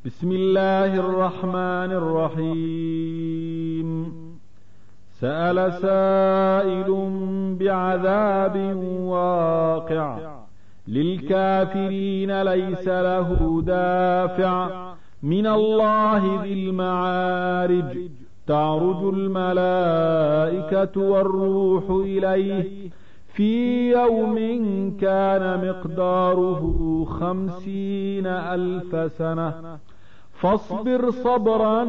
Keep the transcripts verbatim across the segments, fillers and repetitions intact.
بسم الله الرحمن الرحيم. سأل سائل بعذاب واقع للكافرين ليس له دافع من الله ذي المعارج تعرج الملائكة والروح إليه في يوم كان مقداره خمسين ألف سنة فاصبر صبرا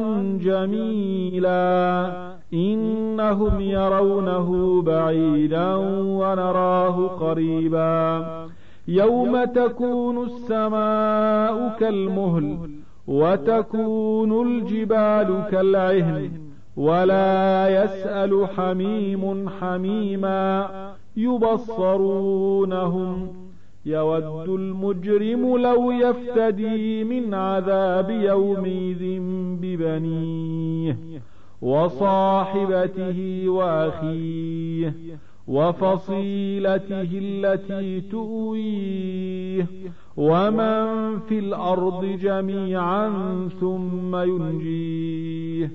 جميلا إنهم يرونه بعيدا ونراه قريبا يوم تكون السماء كالمهل وتكون الجبال كالعهن ولا يسأل حميم حميما يبصرونهم يود المجرم لو يفتدي من عذاب يومئذ ببنيه وصاحبته وأخيه وفصيلته التي تؤويه ومن في الأرض جميعا ثم ينجيه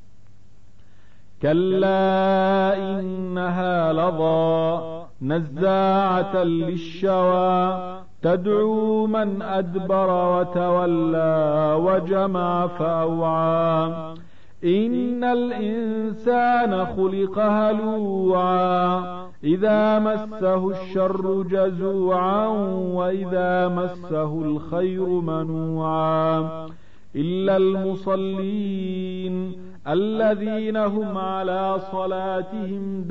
كلا إنها لظى نزاعة للشوى تدعو من أدبر وتولى وجمع فأوعى إن الإنسان خلق هلوعا إذا مسه الشر جزوعا وإذا مسه الخير منوعا إلا المصلين الذين هم على صلاتهم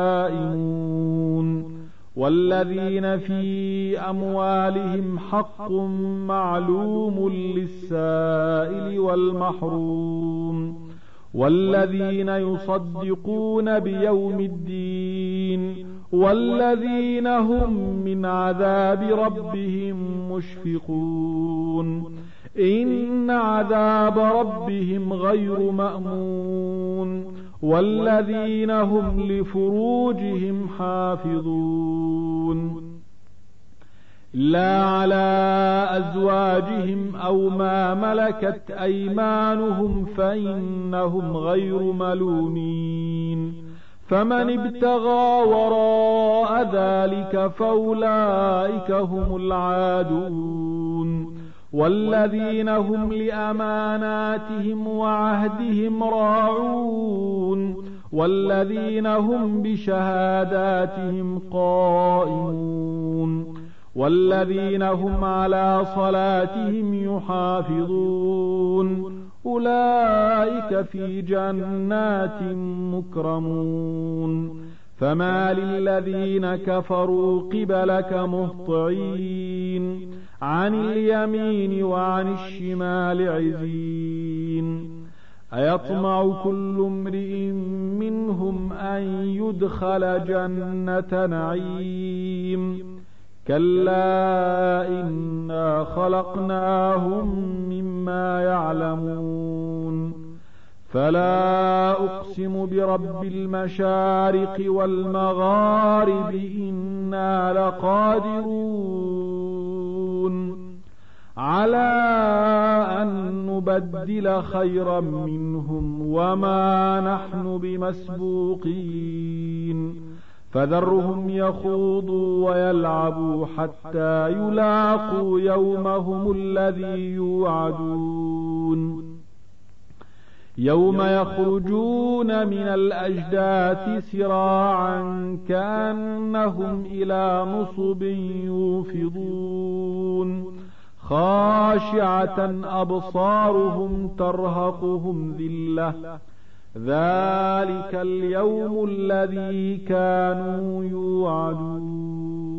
دائمون والذين في أموالهم حق معلوم للسائل والمحروم والذين يصدقون بيوم الدين والذين هم من عذاب ربهم مشفقون إن عذاب ربهم غير مأمون والذين هم لفروجهم حافظون إلا على أزواجهم أو ما ملكت أيمانهم فإنهم غير ملومين فمن ابتغى وراء ذلك فأولئك هم العادون والذين هم لأماناتهم وعهدهم راعون والذين هم بشهاداتهم قائمون والذين هم على صلاتهم يحافظون أولئك في جنات مكرمون فما للذين كفروا قبلك مهطعين عن اليمين وعن الشمال عزين أيطمع كل امرئ منهم أن يدخل جنة نعيم كلا إنا خلقناهم مما يعلمون فلا أقسم برب المشارق والمغارب إنا لقادرون على أن نبدل خيرا منهم وما نحن بمسبوقين فذرهم يخوضوا ويلعبوا حتى يلاقوا يومهم الذي يوعدون يوم يخرجون من الأجداث سراعا كأنهم إلى نصب يوفضون خاشعة أبصارهم ترهقهم ذلة ذلك اليوم الذي كانوا يوعدون.